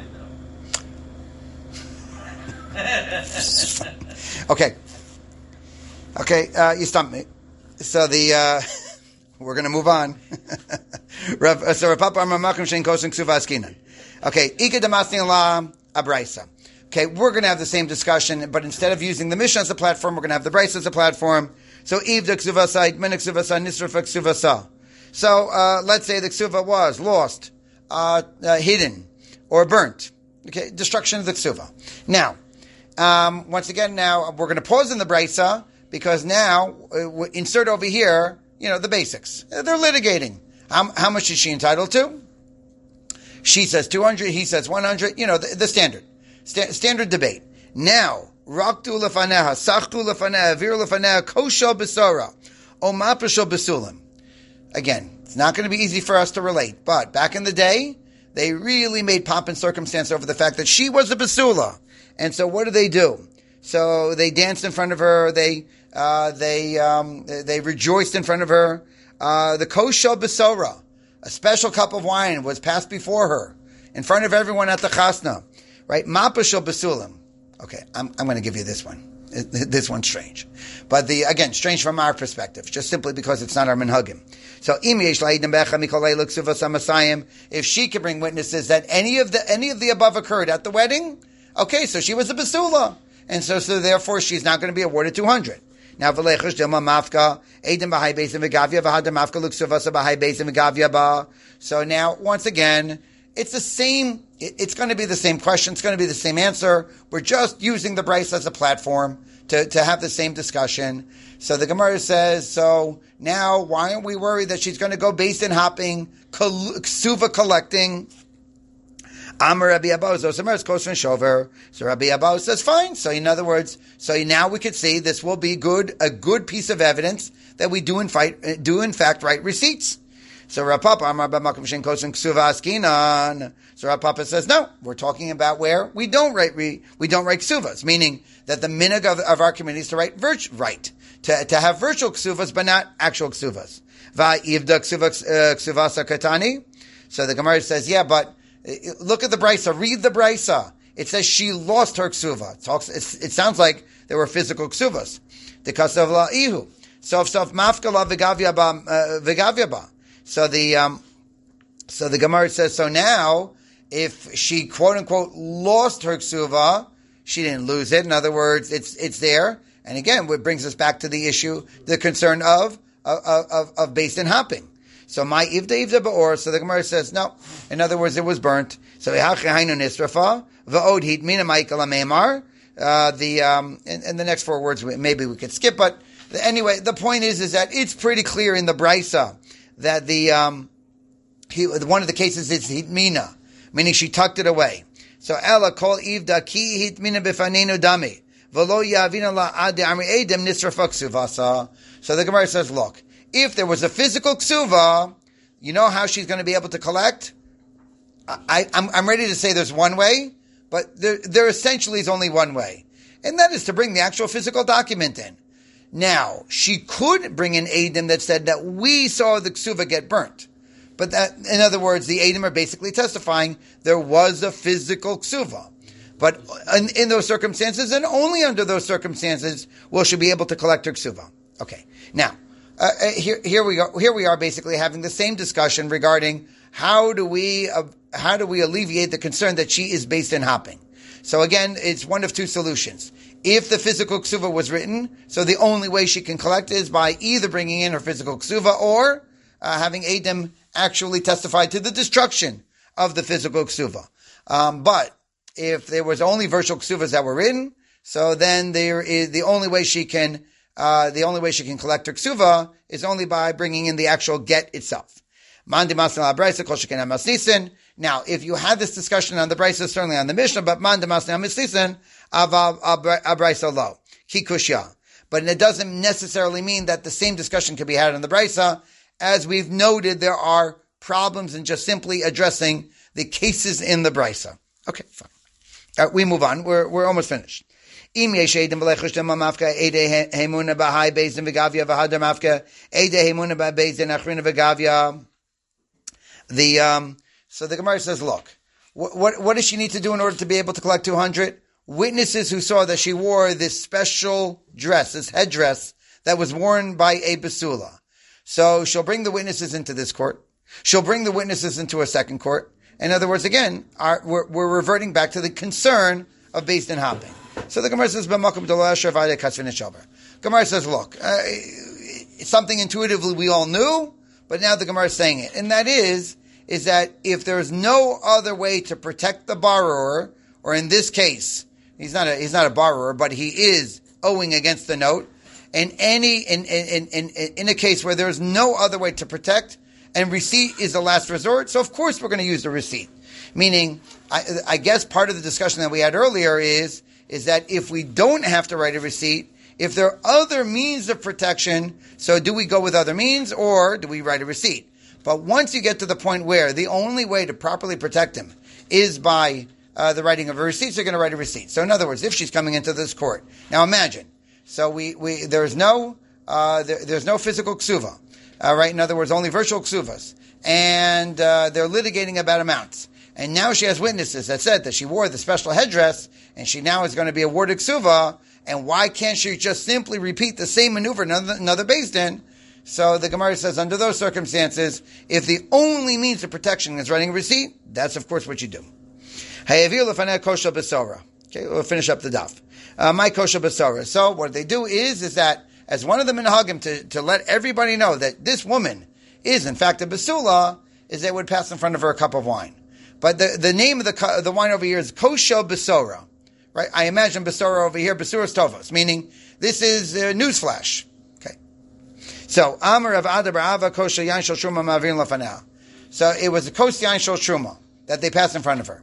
though. Okay. Okay, uh, you stumped me. So the uh, we're going to move on. Rav, uh, so Rav Papa Amar Makom Shein Kosing Ksuva Askinan. Okay, Ika Damasni La Abraisa. Okay, we're going to have the same discussion, but instead of using the Mishnah as a platform, we're going to have the Brisa as a platform. So Ivda Ksuvasa, Itmena Ksuvasa, Nisrafa Ksuvasa. So uh, let's say the Ksuva was lost, uh, uh, hidden, or burnt. Okay, destruction of the Ksuva. Now, um, once again, now we're going to pause in the Brisa because now uh, insert over here, you know, the basics. They're litigating. How, how much is she entitled to? She says two hundred, he says one hundred, you know, the, the standard. Sta- standard debate. Now, Raktu lefaneha, Sachtu lefaneha, Vir lefaneha, Kosha besora, Omapasha besulim. Again, it's not going to be easy for us to relate, but back in the day, they really made pomp and circumstance over the fact that she was a basula. And so what do they do? So they danced in front of her, they, uh, they, um, they rejoiced in front of her. Uh, the Kosha besora, a special cup of wine was passed before her, in front of everyone at the chasna, right? Mapashal basulim. Okay, I'm, I'm going to give you this one. This one's strange. But the, again, strange from our perspective, just simply because it's not our minhagim. So, if she can bring witnesses that any of the, any of the above occurred at the wedding, okay, so she was a basula. And so, so therefore she's not going to be awarded two hundred. Now, v'lechesh dilma mafka, edim b'hai beis v'gavya v'hada mafka luksuvasa b'hai beis v'gavya ba. So now, once again, it's the same, it's going to be the same question, it's going to be the same answer. We're just using the Bryce as a platform to, to have the same discussion. So the Gemara says, so now, why aren't we worried that she's going to go based in hopping, ksuva collecting? Amar Rabbi Abba, so Rabbi Abba says, fine. So in other words, so now we could see this will be good, a good piece of evidence that we do in fight, do in fact write receipts. So Rav Papa, Amar Abba Makom Shein Kosing Ksuva Askinan. So Rav Papa says, no, we're talking about where we don't write, we, we don't write ksuvas, meaning that the minhag of, of our community is to write virt, right, to, to have virtual ksuvas, but not actual ksuvas. Va'ivda ksuvasa katani. So the Gemara says, yeah, but look at the Brisa. Read the Brisa. It says she lost her ksuva. It, talks, it sounds like there were physical ksuvas. The kasav la'ihu. Sof sof mafkala v'gavya ba. So the um, so the Gemara says, so now if she quote unquote lost her ksuva, she didn't lose it. In other words, it's it's there. And again, it brings us back to the issue, the concern of of of, of based in hopping. So my ivda ivda ba'or. So the Gemara says no. In other words, it was burnt. So hainu nisrafa va'od hit mina ma'ikala meimar. The um, and, and the next four words maybe we could skip, but anyway, the point is is that it's pretty clear in the Brisa that the um, he, one of the cases is hitmina, meaning she tucked it away. So ella kol ivda ki hitmina b'fanenu dami v'lo yavina la ad amri edem nisrafa ksuvasa. So the Gemara says, look, if there was a physical ksuva, you know how she's going to be able to collect? I, I'm, I'm ready to say there's one way, but there, there essentially is only one way, and that is to bring the actual physical document in. Now, she could bring an Eidim that said that we saw the ksuva get burnt. But that, in other words, the Eidim are basically testifying there was a physical ksuva. But in, in those circumstances, and only under those circumstances, will she be able to collect her ksuva. Okay. Now, uh, here, here we go. Here we are basically having the same discussion regarding how do we uh, how do we alleviate the concern that she is based in hopping? So again, it's one of two solutions. If the physical ksuva was written, so the only way she can collect is by either bringing in her physical ksuva or uh, having Edom actually testify to the destruction of the physical ksuva. Um, but if there was only virtual ksuvas that were written, so then there is the only way she can uh, the only way she can collect her ksuva is only by bringing in the actual get itself. Now, if you had this discussion on the Brisa, certainly on the Mishnah, but man demasna mislisin abrisa lo kikushya. But it doesn't necessarily mean that the same discussion can be had on the Brisa. As we've noted, there are problems in just simply addressing the cases in the Brisa. Okay, fine. All right, we move on. We're we're almost finished. The um, so the Gemara says, look, what, what what does she need to do in order to be able to collect two hundred? Witnesses who saw that she wore this special dress, this headdress that was worn by a basula. So she'll bring the witnesses into this court. She'll bring the witnesses into a second court. In other words, again, our, we're, we're reverting back to the concern of based in hopping. So the Gemara says, Gemara says, look, uh, it's something intuitively we all knew, but now the Gemara is saying it. And that is, is that if there's no other way to protect the borrower, or in this case, he's not a, he's not a borrower, but he is owing against the note, and any, in, in, in, in, in a case where there's no other way to protect, and receipt is the last resort, so of course we're going to use the receipt. Meaning, I, I guess part of the discussion that we had earlier is, is that if we don't have to write a receipt, if there are other means of protection, so do we go with other means or do we write a receipt? But once you get to the point where the only way to properly protect him is by uh, the writing of a receipt, so you're going to write a receipt. So in other words, if she's coming into this court, now imagine, so we, we there's no uh, there, there's no physical ksuva, uh, right? In other words, only virtual ksuvas, and uh, they're litigating about amounts. And now she has witnesses that said that she wore the special headdress, and she now is going to be awarded ksuva. And why can't she just simply repeat the same maneuver in another, another Beis Din? So the Gemara says, under those circumstances, if the only means of protection is writing a receipt, that's of course what you do. Okay, we'll finish up the daf. Uh, my kosher basara. So what they do is, is that as one of the minhagim to, to let everybody know that this woman is in fact a basula, is they would pass in front of her a cup of wine. But the, the name of the the wine over here is kosher basara. Right? I imagine basara over here, basuras tovos, meaning this is a newsflash. Okay. So, Amar of Adar Ava kosher yain shel truma ma'avirin lafanah. So it was a kosher yain shel truma that they passed in front of her.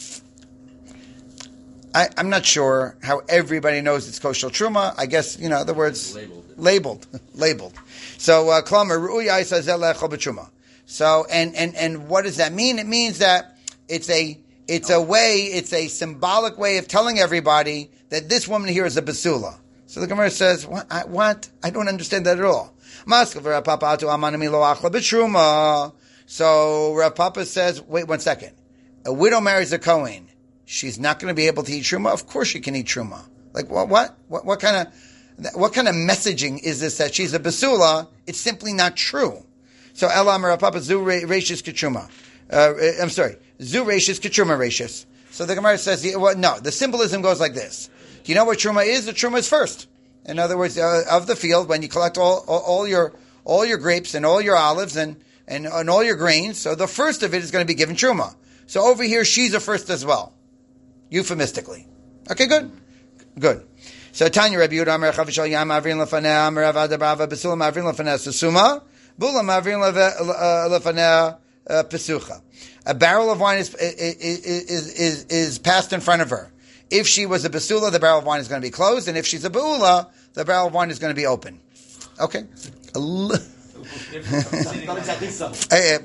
I, I'm not sure how everybody knows it's kosher truma. I guess, you know, in other words, labeled. Labeled. labeled. So, Klamer ru'uya isa zelechol b'truma. So, and, and, and what does that mean? It means that it's a It's a way, it's a symbolic way of telling everybody that this woman here is a basula. So the Gemara says, what? I, what? I don't understand that at all. So Rav Papa says, wait one second. A widow marries a Kohen. She's not going to be able to eat truma? Of course she can eat truma. Like, what, what, what, what kind of, what kind of messaging is this that she's a basula? It's simply not true. So Elam Rav Papa zu reishis k'truma. Uh, I'm sorry. Zu reishis k'truma reishis. So the Gemara says, well, no, the symbolism goes like this. Do you know what truma is? The truma is first. In other words, uh, of the field, when you collect all, all, all your all your grapes and all your olives and, and, and all your grains, so the first of it is going to be given truma. So over here, she's a first as well. Euphemistically. Okay, good? Good. So Tanya Rabbi Yehuda Amar Chavishal Yam Avrin Lefaneh Amar Avad Brava Besula Avrin Lefaneh Susuma Bula Avrin Lefaneh Pesucha. A barrel of wine is, is, is, is, is passed in front of her. If she was a basula, the barrel of wine is going to be closed, and if she's a baula, the barrel of wine is going to be open. Okay? Not exactly so.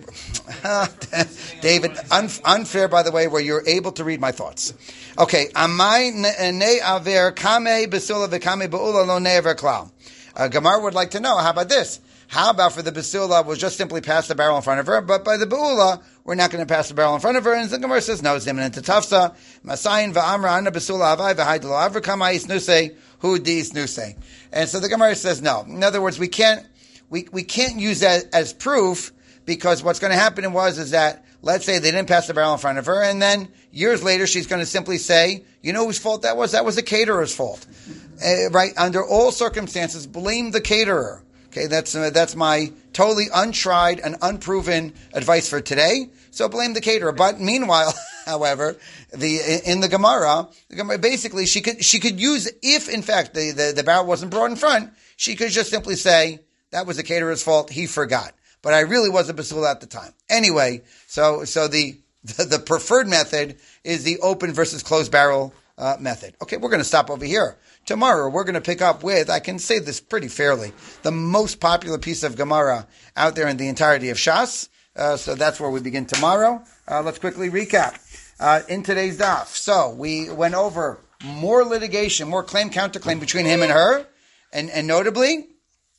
David, un- unfair, by the way, where you're able to read my thoughts. Okay. Amai ne aver kame basula v'kame baula lo ne'aver klal. Gemara would like to know, how about this? How about for the basula, we'll just simply pass the barrel in front of her, but by the baula, we're not going to pass the barrel in front of her, and the Gemara says, no, it's imminent to tafsa. Masayin va'amra anna basula avai v'haidalo avra kama isnuse hu di isnuse. And so the Gemara says, no. In other words, we can't, we, we can't use that as proof because what's going to happen was is that, let's say they didn't pass the barrel in front of her, and then years later she's going to simply say, you know whose fault that was? That was the caterer's fault. Uh, right? Under all circumstances, blame the caterer. Okay, that's uh, that's my totally untried and unproven advice for today. So blame the caterer. But meanwhile, however, the in the Gemara, the Gemara basically she could she could use, if in fact the, the, the barrel wasn't brought in front, she could just simply say, that was the caterer's fault, he forgot. But I really was a basula at the time. Anyway, so so the, the, the preferred method is the open versus closed barrel uh, method. Okay, we're going to stop over here. Tomorrow, we're going to pick up with, I can say this pretty fairly, the most popular piece of Gemara out there in the entirety of Shas. Uh, so that's where we begin tomorrow. Uh, let's quickly recap. Uh, in today's daf. So we went over more litigation, more claim counterclaim between him and her. And, and notably,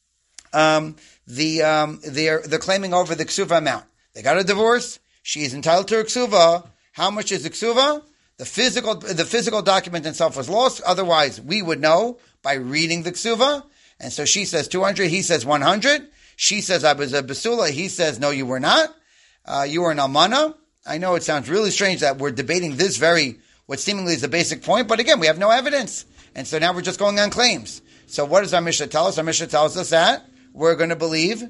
um, the, um, they're, they're claiming over the ksuva amount. They got a divorce. She is entitled to her ksuva. How much is the ksuva? The physical, the physical document itself was lost. Otherwise, we would know by reading the ksuva. And so she says two hundred. He says one hundred. She says, I was a basula. He says, no, you were not. Uh, you were an almana. I know it sounds really strange that we're debating this very, what seemingly is the basic point. But again, we have no evidence. And so now we're just going on claims. So what does our Mishnah tell us? Our Mishnah tells us that we're going to believe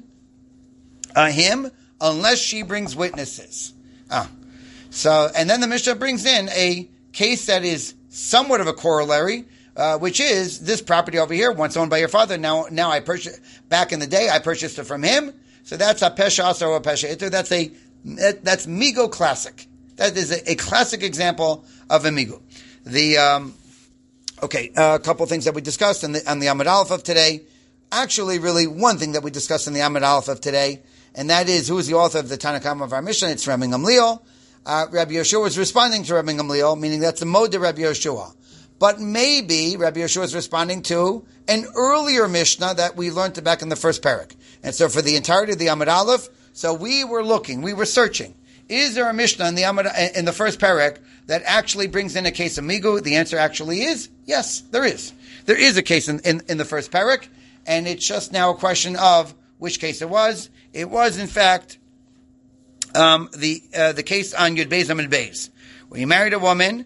uh, him unless she brings witnesses. Ah. So, and then the Mishnah brings in a case that is somewhat of a corollary, uh, which is this property over here, once owned by your father. Now, now I purchased, back in the day, I purchased it from him. So that's a pesha asa or a pesha iter. That's a, that, that's migo classic. That is a, a classic example of a migo. The, um, okay, uh, a couple of things that we discussed on the, on the Amud Aleph of today. Actually, really one thing that we discussed in the Amud Aleph of today, and that is, who is the author of the Tanna Kama of our Mishnah? It's Rabbi Gamliel. Uh, Rabbi Yehoshua was responding to Rabbi Gamliel, meaning that's the mode of Rabbi Yehoshua. But maybe Rabbi Yehoshua is responding to an earlier Mishnah that we learned back in the first parak. And so for the entirety of the Amud Aleph, so we were looking, we were searching. Is there a Mishnah in the Amud, in the first parak that actually brings in a case of migu? The answer actually is yes, there is. There is a case in, in, in the first parak, and it's just now a question of which case it was. It was, in fact, Um, the uh, the case on Yud Beis Amud Beis, where he married a woman,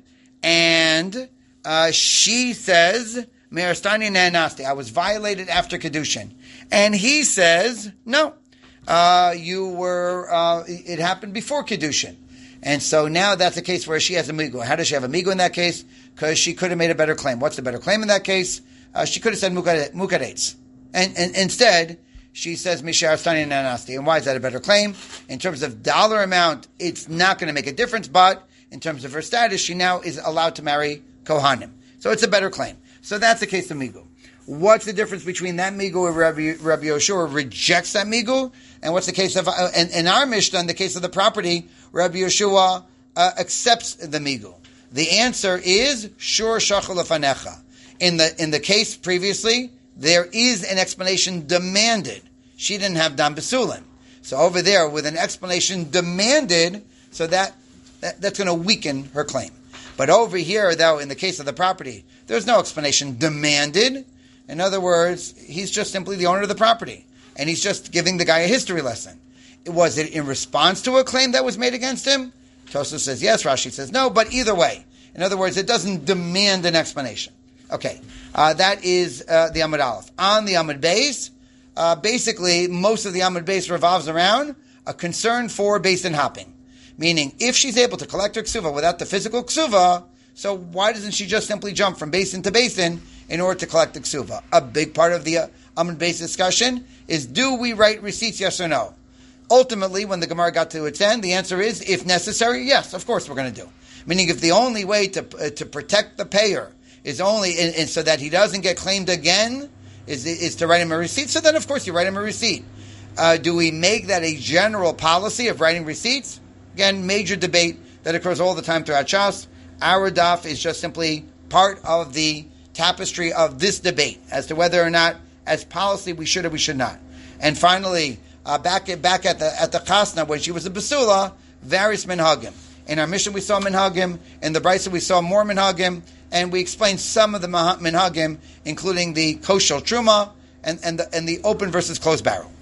and uh, she says, "Me'arstani ne'anasti," I was violated after kedushin, and he says, "No, uh, you were. Uh, it happened before kedushin," and so now that's a case where she has a migu. How does she have a migu in that case? Because she could have made a better claim. What's the better claim in that case? Uh, she could have said mukaretz, and, and instead. She says, Mishar Stani Nanasti. And why is that a better claim? In terms of dollar amount, it's not going to make a difference, but in terms of her status, she now is allowed to marry Kohanim. So it's a better claim. So that's the case of Migu. What's the difference between that Migu and Rabbi, Rabbi Yehoshua rejects that Migu? And what's the case of, uh, in, in our Mishnah, in the case of the property, Rabbi Yehoshua uh, accepts the Migu? The answer is, Shur Shachal Lefanecha. In the, in the case previously, there is an explanation demanded. She didn't have dam besulin. So over there, with an explanation demanded, so that, that that's going to weaken her claim. But over here, though, in the case of the property, there's no explanation demanded. In other words, he's just simply the owner of the property. And he's just giving the guy a history lesson. Was it in response to a claim that was made against him? Tosfos says yes, Rashi says no, but either way. In other words, it doesn't demand an explanation. Okay, uh, that is uh, the Amud Aleph. On the Amud Beis, uh, basically, most of the Amud Beis revolves around a concern for basin hopping. Meaning, if she's able to collect her ksuva without the physical ksuva, so why doesn't she just simply jump from basin to basin in order to collect the ksuva? A big part of the uh, Amud Beis discussion is, do we write receipts, yes or no? Ultimately, when the Gemara got to its end, the answer is, if necessary, yes, of course we're going to do. Meaning, if the only way to uh, to protect the payer is only, and, and so that he doesn't get claimed again, is is to write him a receipt. So then, of course, you write him a receipt. Uh, do we make that a general policy of writing receipts? Again, major debate that occurs all the time throughout Shas. Our daf is just simply part of the tapestry of this debate as to whether or not, as policy, we should or we should not. And finally, uh, back at back at the at the Chasna, when she was a basula, various minhagim. In our mission, we saw minhagim. In the Brisa, we saw more minhagim. And we explained some of the minhagim, including the kosher truma and, and, the, and the open versus closed barrel.